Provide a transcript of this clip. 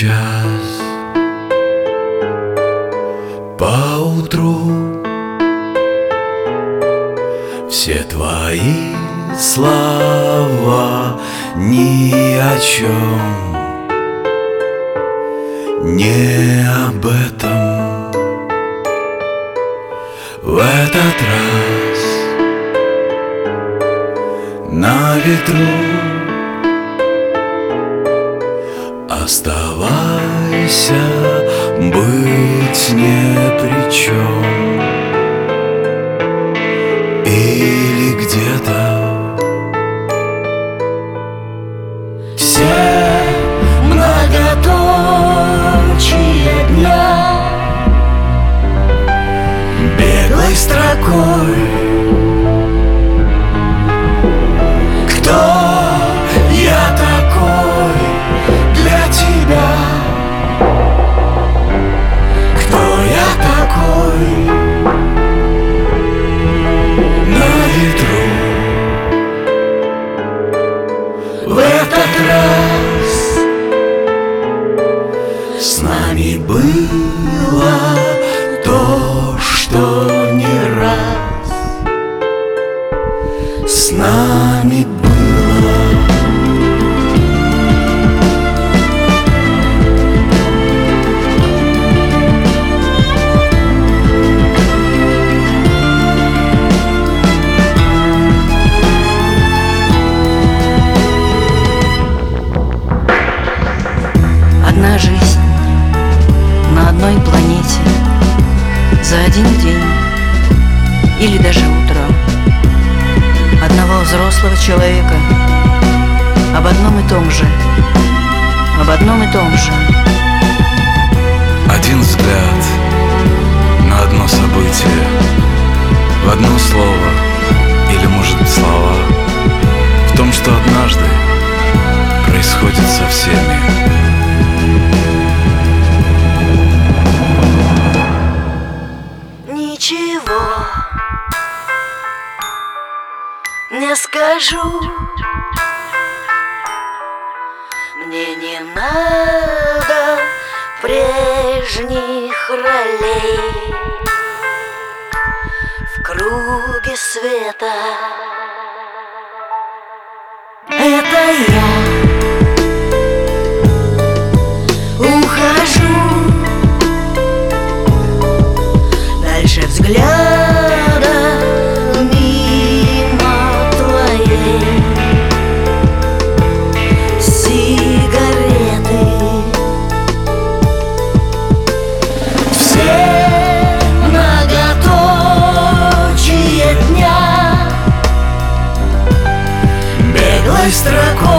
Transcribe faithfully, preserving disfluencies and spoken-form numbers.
сейчас поутру все твои слова ни о чем, не об этом. В этот раз на ветру оставайся, быть ни при чем. Или где-то все многоточие дня беглой строкой. Кто я такой для тебя? Кто я такой на ветру? В этот раз с нами было то, что не раз с нами было. Одна жизнь на одной планете за один день или даже утро одного взрослого человека об одном и том же, об одном и том же. Один взгляд на одно событие, в одно слово или, может быть, слова, в том, что однажды происходит со всеми. Ничего не скажу, мне не надо прежних ролей в круге света. Это я ухожу дальше взгляда мимо твоей сигареты. Все многоточие дня беглой строкой.